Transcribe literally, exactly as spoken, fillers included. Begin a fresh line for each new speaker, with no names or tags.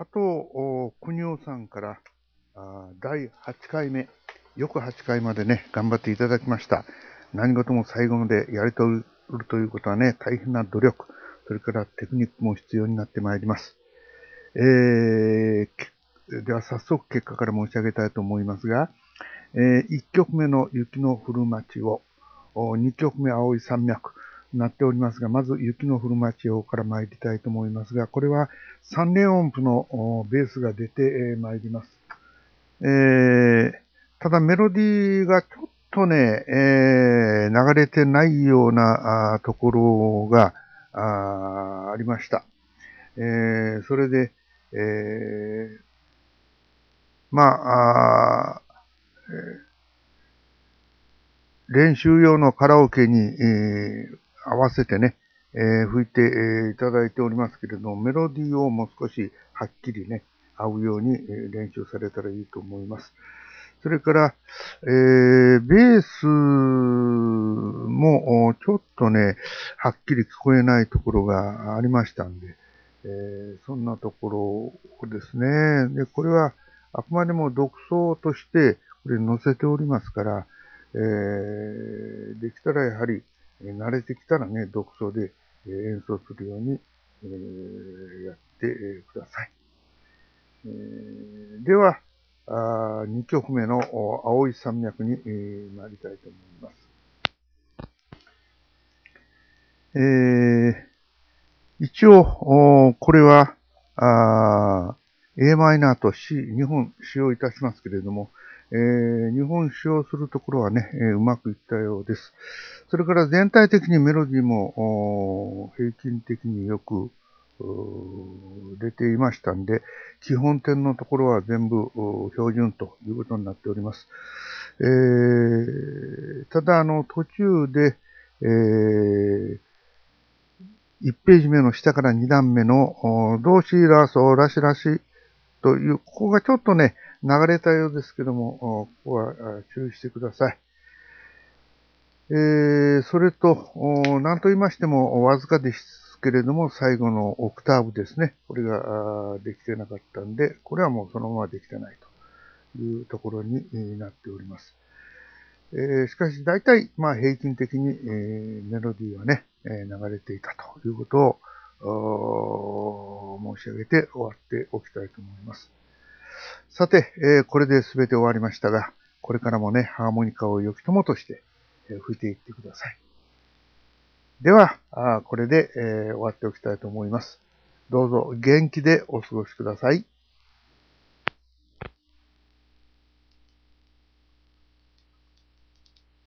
加藤邦夫さんからあだいはちかいめ、よくはちかいまでね、頑張っていただきました。何事も最後までやり通るということはね、大変な努力、それからテクニックも必要になってまいります。えー、では早速結果から申し上げたいと思いますが、えー、いっきょくめの雪の降る町を、にきょくめ青い山脈、なっておりますが、まず雪の降る町をから参りたいと思いますが、これはさんれん音符のベースが出てまいります。えー、ただメロディーがちょっとね、えー、流れてないようなところが あ, ありました。えー、それで、えー、まあ、あ練習用のカラオケに、えー、合わせてね、えー、吹いて、えー、いただいておりますけれども、メロディーをもう少しはっきりね、合うように、えー、練習されたらいいと思います。それから、えー、ベースもちょっとね、はっきり聞こえないところがありましたんで、えー、そんなところですね。で、これはあくまでも独奏としてこれ載せておりますから、えー、できたらやはり、慣れてきたらね、独奏で演奏するように、えー、やってください。えー、では、あにきょくめの青い山脈に、えー、参りたいと思います。えー、一応、これは、あ エー マイナーと C、にほん使用いたしますけれども、えー、にほん使用するところはね、えー、うまくいったようです。それから全体的にメロディーも平均的によく出ていましたんで、基本点のところは全部標準ということになっております。えー、ただ、あの、途中で、えー、いちページ目の下からにだんめの、ドシラソラシラシという、ここがちょっとね、流れたようですけども、ここは注意してください。えー、それと、何と言いましても、わずかですけれども、最後のオクターブですね。これができてなかったんで、これはもうそのままできてないというところになっております。えー、しかし、大体、まあ、平均的に、えー、メロディーはね、えー、流れていたということを申し上げて終わっておきたいと思います。さて、えー、これで全て終わりましたが、これからもね、ハーモニカを良き友として、えー、吹いていってください。では、あこれで、えー、終わっておきたいと思います。どうぞ元気でお過ごしください。